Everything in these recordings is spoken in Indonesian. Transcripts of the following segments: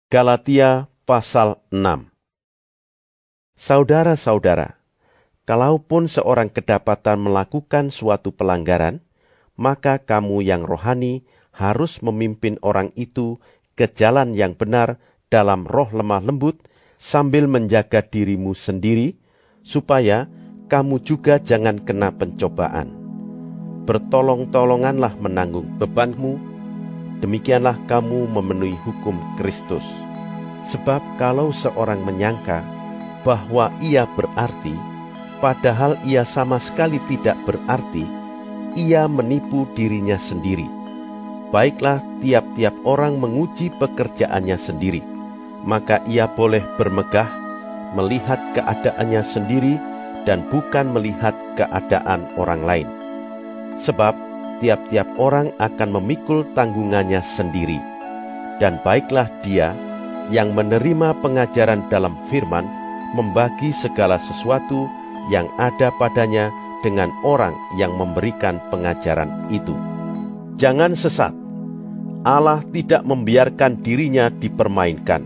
Galatia pasal 6. Saudara-saudara, kalaupun seorang kedapatan melakukan suatu pelanggaran, maka kamu yang rohani harus memimpin orang itu ke jalan yang benar dalam roh lemah lembut, sambil menjaga dirimu sendiri, supaya kamu juga jangan kena pencobaan. Bertolong-tolonganlah menanggung bebanmu, demikianlah kamu memenuhi hukum Kristus. Sebab kalau seorang menyangka bahwa ia berarti, padahal ia sama sekali tidak berarti, ia menipu dirinya sendiri. Baiklah tiap-tiap orang menguji pekerjaannya sendiri, maka ia boleh bermegah, melihat keadaannya sendiri, dan bukan melihat keadaan orang lain. Sebab tiap-tiap orang akan memikul tanggungannya sendiri. Dan baiklah dia yang menerima pengajaran dalam firman, membagi segala sesuatu yang ada padanya dengan orang yang memberikan pengajaran itu. Jangan sesat. Allah tidak membiarkan dirinya dipermainkan.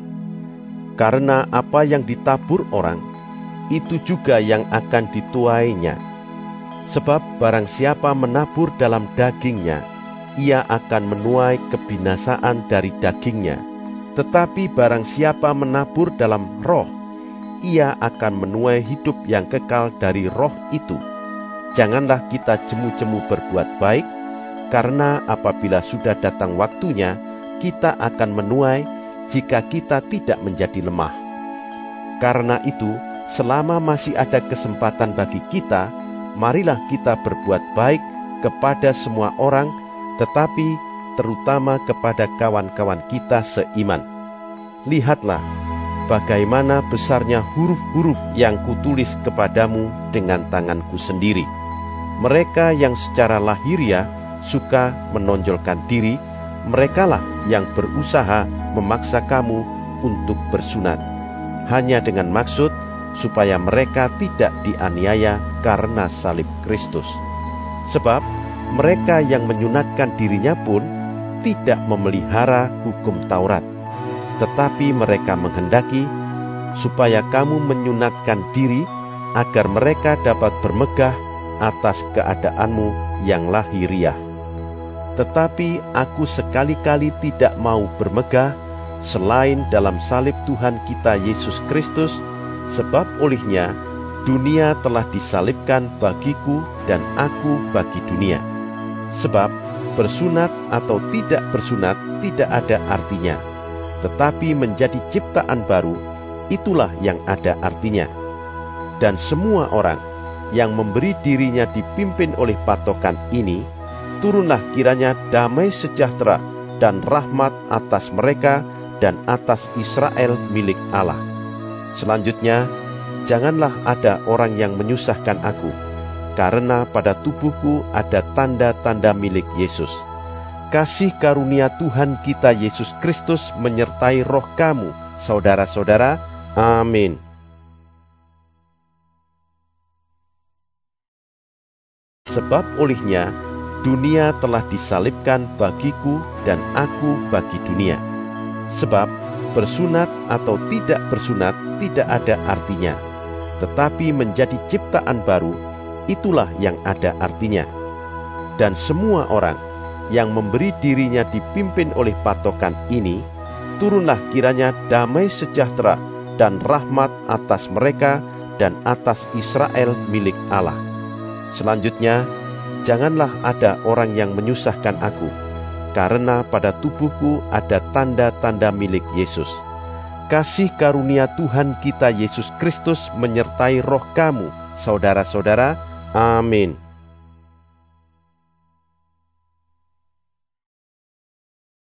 Karena apa yang ditabur orang, itu juga yang akan dituainya. Sebab barang siapa menabur dalam dagingnya, ia akan menuai kebinasaan dari dagingnya. Tetapi barang siapa menabur dalam roh, ia akan menuai hidup yang kekal dari roh itu. Janganlah kita jemu-jemu berbuat baik, karena apabila sudah datang waktunya, kita akan menuai jika kita tidak menjadi lemah. Karena itu, selama masih ada kesempatan bagi kita, marilah kita berbuat baik kepada semua orang, tetapi terutama kepada kawan-kawan kita seiman. Lihatlah bagaimana besarnya huruf-huruf yang kutulis kepadamu dengan tanganku sendiri. Mereka yang secara lahiriah suka menonjolkan diri, merekalah yang berusaha memaksa kamu untuk bersunat, hanya dengan maksud supaya mereka tidak dianiaya karena salib Kristus. Sebab mereka yang menyunatkan dirinya pun tidak memelihara hukum Taurat, tetapi mereka menghendaki supaya kamu menyunatkan diri agar mereka dapat bermegah atas keadaanmu yang lahiriah. Tetapi aku sekali-kali tidak mau bermegah selain dalam salib Tuhan kita Yesus Kristus, sebab olehnya dunia telah disalibkan bagiku dan aku bagi dunia. Sebab bersunat atau tidak bersunat tidak ada artinya, tetapi menjadi ciptaan baru, itulah yang ada artinya. Dan semua orang yang memberi dirinya dipimpin oleh patokan ini, turunlah kiranya damai sejahtera dan rahmat atas mereka dan atas Israel milik Allah. Selanjutnya, janganlah ada orang yang menyusahkan aku, karena pada tubuhku ada tanda-tanda milik Yesus. Kasih karunia Tuhan kita Yesus Kristus menyertai roh kamu, saudara-saudara. Amin. Sebab olehnya dunia telah disalibkan bagiku dan aku bagi dunia. Sebab bersunat atau tidak bersunat tidak ada artinya, tetapi menjadi ciptaan baru, itulah yang ada artinya. Dan semua orang yang memberi dirinya dipimpin oleh patokan ini, turunlah kiranya damai sejahtera dan rahmat atas mereka dan atas Israel milik Allah. Selanjutnya, janganlah ada orang yang menyusahkan aku, karena pada tubuhku ada tanda-tanda milik Yesus. Kasih karunia Tuhan kita Yesus Kristus menyertai roh kamu, saudara-saudara. Amin.